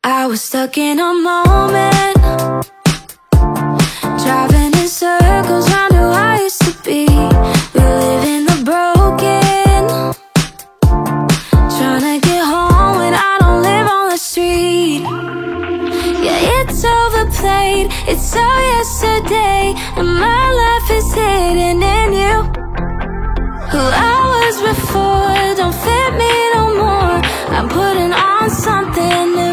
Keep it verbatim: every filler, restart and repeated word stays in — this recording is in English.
I was stuck in a moment, driving in circles round who I used to be. We live in the broken, trying to get home when I don't live on the street. Yeah, it's overplayed, it's all yesterday, and my life is hidden in you. Who I was before don't fit me no more. I'm putting on something new.